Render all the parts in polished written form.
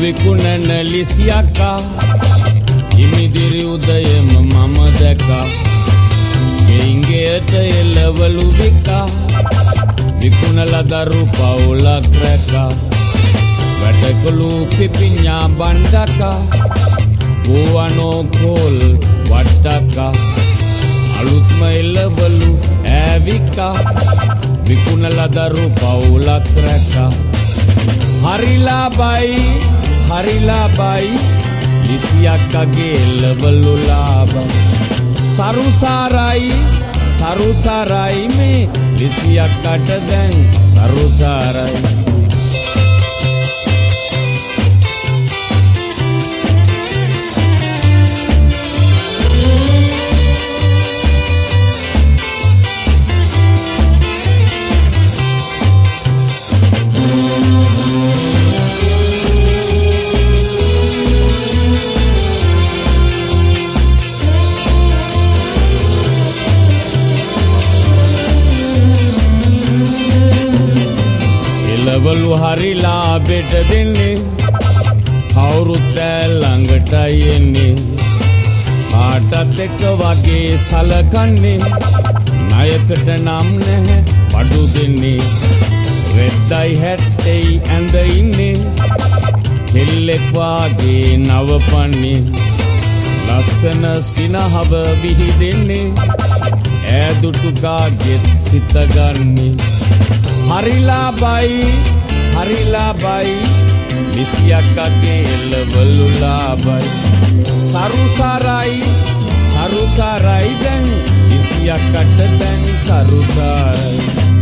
විකුණන ලිසියක්කා ඉමිදිරි උදයම මම දැකා ගෙයින්ගේට එල්ලවලු විකා විකුණලා දරු පවුලක් රැකා වැටකොළු පිපිඤ්ඤා බණ්ඩකා ගෝවනෝ කෝල් වට්ටකා අලුත්ම එල්ලවලු ඈවිකා විකුණලා දරු පවුලක් රැකා හරිලා බයි ලිසියක්කගේ එල්ලවලු ලාබයි සරුසාරයි මේ ලිසියක්කට දැන් සරුසාරයි එළවලු හරිලා බෙට දෙන්නේ කවුරුත් ළඟටයි එන්නේ කාටත් එක්ක වගේ සලකන්නේ ණයකට නම් නැහැ බඩු දෙන්නේ රෙද්දයි හැට්ටයි ඇඳ ඉන්නේ කෙල්ලෙක් වාගේ නවපන්නේ ලස්සන සිනහව විහිදෙන්නේ ඈදුටු කාගෙත් සිත ගන්නේ හරිලා බයි ලිසියක්කගේ එල්ලවලු ලාබයි සරුසාරයි දැන් ලිසියක්කට දැන් සරුසාරයි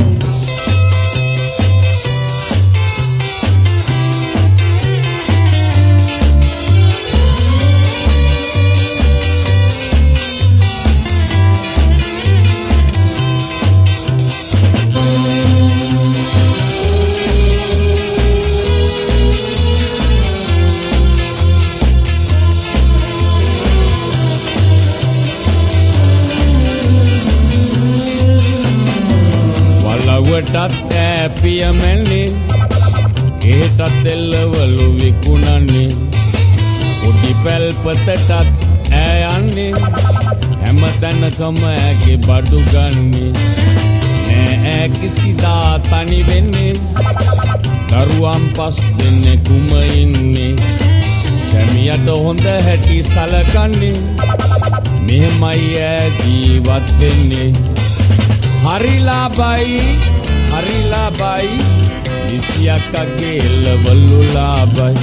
වටත් ඈපියමැන්නේ එහෙටත් එල්ලවලු විකුණන්නේ පොඩි පැල්පතටත් ඈ යන්නේ හැම තැනකම ඈගේ බඩු ගන්නේ ඈ කිසිදා තනි වෙන්නේ දරුවන් පස් දෙනෙකුම ඉන්නේ කැමියට හොඳ හැටි සලකන්නේ මෙහෙමයි ඈ ජීවත් වෙන්නේ හරිලා බයි ලිසියක්කගේ එල්ලවලු ලාබයි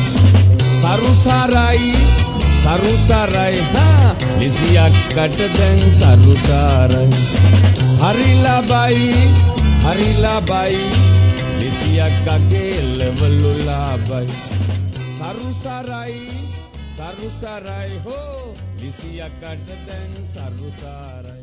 සරුසාරයි ලිසියක්කට දැන් සරුසාරයි හරිලා බයි ලිසියක්කගේ එල්ලවලු ලාබයි සරුසාරයි හෝ ලිසියක්කට දැන් සරුසාරයි